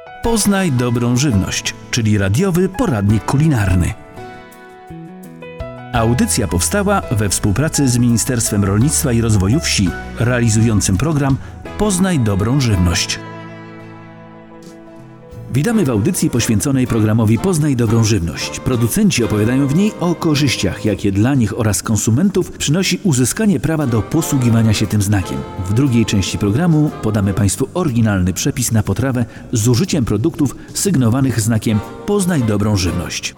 Poznaj dobrą żywność, czyli radiowy poradnik kulinarny. Audycja powstała we współpracy z Ministerstwem Rolnictwa i Rozwoju Wsi, realizującym program Poznaj dobrą żywność. Witamy w audycji poświęconej programowi Poznaj dobrą żywność. Producenci opowiadają w niej o korzyściach, jakie dla nich oraz konsumentów przynosi uzyskanie prawa do posługiwania się tym znakiem. W drugiej części programu podamy Państwu oryginalny przepis na potrawę z użyciem produktów sygnowanych znakiem Poznaj dobrą żywność.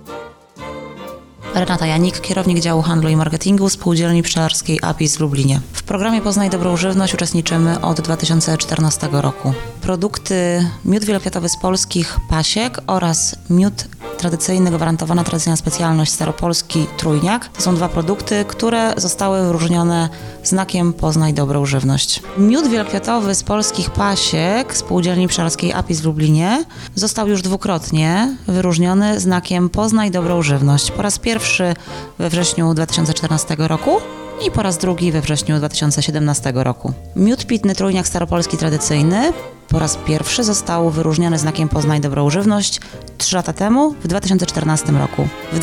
Renata Janik, kierownik działu handlu i marketingu Spółdzielni Pszczelarskiej APIS w Lublinie. W programie Poznaj dobrą żywność uczestniczymy od 2014 roku. Produkty miód wielokwiatowy z polskich pasiek oraz miód tradycyjny, gwarantowana tradycyjna specjalność staropolski Trójniak. To są dwa produkty, które zostały wyróżnione znakiem Poznaj dobrą żywność. Miód wielokwiatowy z polskich pasiek Spółdzielni Pszczelarskiej APIS w Lublinie został już dwukrotnie wyróżniony znakiem Poznaj dobrą żywność. Po raz pierwszy we wrześniu 2014 roku i po raz drugi we wrześniu 2017 roku. Miód pitny Trójniak staropolski tradycyjny po raz pierwszy został wyróżniony znakiem Poznaj dobrą żywność 3 lata temu, w 2014 roku. W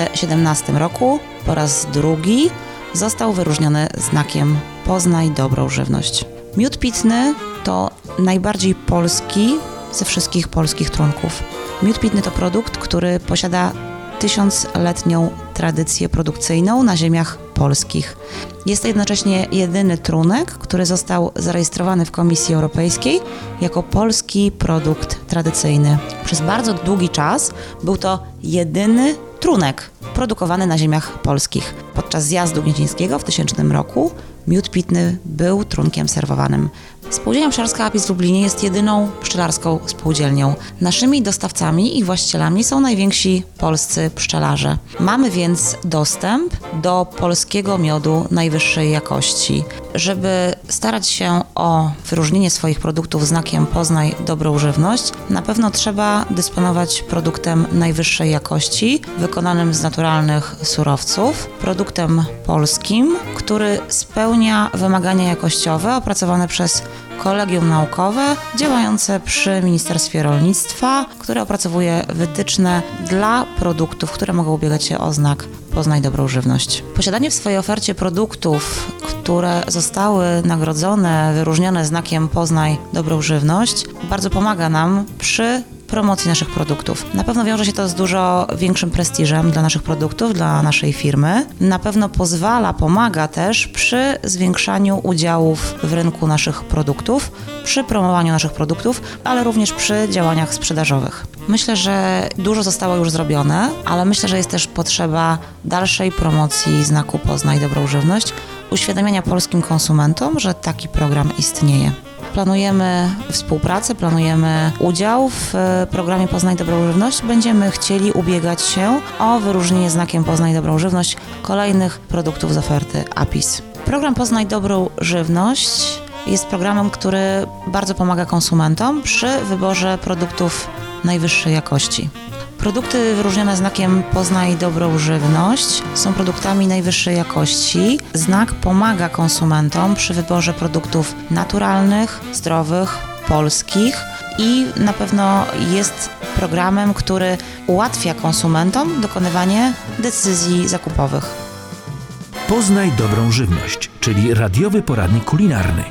2017 roku po raz drugi został wyróżniony znakiem Poznaj dobrą żywność. Miód pitny to najbardziej polski ze wszystkich polskich trunków. Miód pitny to produkt, który posiada 1000-letnią tradycję produkcyjną na ziemiach polskich. Jest to jednocześnie jedyny trunek, który został zarejestrowany w Komisji Europejskiej jako polski produkt tradycyjny. Przez bardzo długi czas był to jedyny trunek produkowany na ziemiach polskich. Podczas zjazdu gnieźnieńskiego w 1000 roku miód pitny był trunkiem serwowanym. Spółdzielnia Pszczelarska APIS w Lublinie jest jedyną pszczelarską spółdzielnią. Naszymi dostawcami i właścicielami są najwięksi polscy pszczelarze. Mamy więc dostęp do polskiego miodu najwyższej jakości. Żeby starać się o wyróżnienie swoich produktów znakiem Poznaj dobrą żywność, na pewno trzeba dysponować produktem najwyższej jakości, wykonanym z naturalnych surowców, produktem polskim, który spełnia wymagania jakościowe opracowane przez Kolegium Naukowe działające przy Ministerstwie Rolnictwa, które opracowuje wytyczne dla produktów, które mogą ubiegać się o znak Poznaj dobrą żywność. Posiadanie w swojej ofercie produktów, które zostały nagrodzone, wyróżnione znakiem Poznaj dobrą żywność, bardzo pomaga nam przy promocji naszych produktów. Na pewno wiąże się to z dużo większym prestiżem dla naszych produktów, dla naszej firmy. Na pewno pomaga też przy zwiększaniu udziałów w rynku naszych produktów, przy promowaniu naszych produktów, ale również przy działaniach sprzedażowych. Myślę, że dużo zostało już zrobione, ale myślę, że jest też potrzeba dalszej promocji znaku Poznaj dobrą żywność, uświadamiania polskim konsumentom, że taki program istnieje. Planujemy współpracę, planujemy udział w programie Poznaj dobrą żywność. Będziemy chcieli ubiegać się o wyróżnienie znakiem Poznaj dobrą żywność kolejnych produktów z oferty APIS. Program Poznaj dobrą żywność jest programem, który bardzo pomaga konsumentom przy wyborze produktów najwyższej jakości. Produkty wyróżnione znakiem Poznaj dobrą żywność są produktami najwyższej jakości. Znak pomaga konsumentom przy wyborze produktów naturalnych, zdrowych, polskich i na pewno jest programem, który ułatwia konsumentom dokonywanie decyzji zakupowych. Poznaj dobrą żywność, czyli radiowy poradnik kulinarny.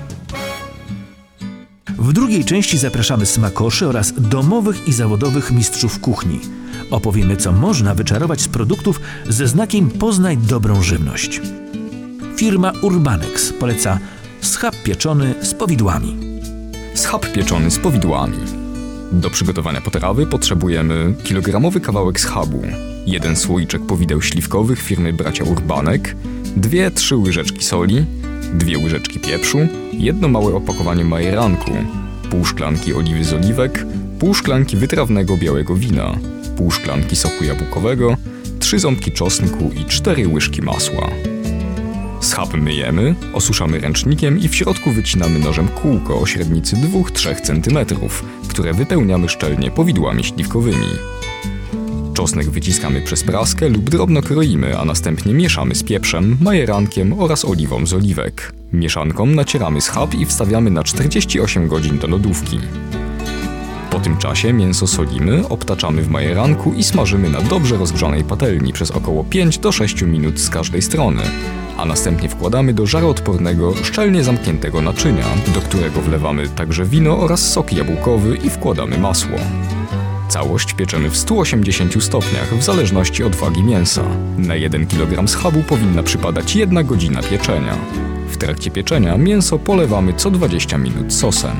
W drugiej części zapraszamy smakoszy oraz domowych i zawodowych mistrzów kuchni. Opowiemy, co można wyczarować z produktów ze znakiem Poznaj dobrą żywność. Firma Urbanex poleca schab pieczony z powidłami. Schab pieczony z powidłami. Do przygotowania potrawy potrzebujemy kilogramowy kawałek schabu, 1 słoiczek powideł śliwkowych firmy Bracia Urbanek, 2-3 łyżeczki soli, 2 łyżeczki pieprzu, 1 małe opakowanie majeranku, pół szklanki oliwy z oliwek, pół szklanki wytrawnego białego wina, pół szklanki soku jabłkowego, 3 ząbki czosnku i 4 łyżki masła. Schab myjemy, osuszamy ręcznikiem i w środku wycinamy nożem kółko o średnicy 2-3 cm, które wypełniamy szczelnie powidłami śliwkowymi. Czosnek wyciskamy przez praskę lub drobno kroimy, a następnie mieszamy z pieprzem, majerankiem oraz oliwą z oliwek. Mieszanką nacieramy schab i wstawiamy na 48 godzin do lodówki. Po tym czasie mięso solimy, obtaczamy w majeranku i smażymy na dobrze rozgrzanej patelni przez około 5 do 6 minut z każdej strony, a następnie wkładamy do żaroodpornego, szczelnie zamkniętego naczynia, do którego wlewamy także wino oraz sok jabłkowy i wkładamy masło. Całość pieczemy w 180 stopniach w zależności od wagi mięsa. Na 1 kg schabu powinna przypadać 1 godzina pieczenia. W trakcie pieczenia mięso polewamy co 20 minut sosem.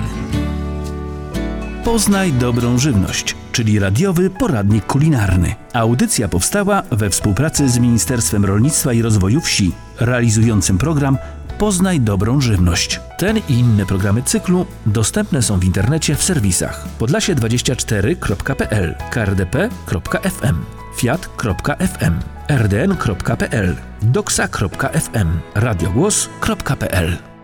Poznaj dobrą żywność, czyli radiowy poradnik kulinarny. Audycja powstała we współpracy z Ministerstwem Rolnictwa i Rozwoju Wsi, realizującym program Poznaj dobrą żywność. Ten i inne programy cyklu dostępne są w internecie w serwisach podlasie24.pl, krdp.fm, fiat.fm, rdn.pl, doksa.fm, radiogłos.pl.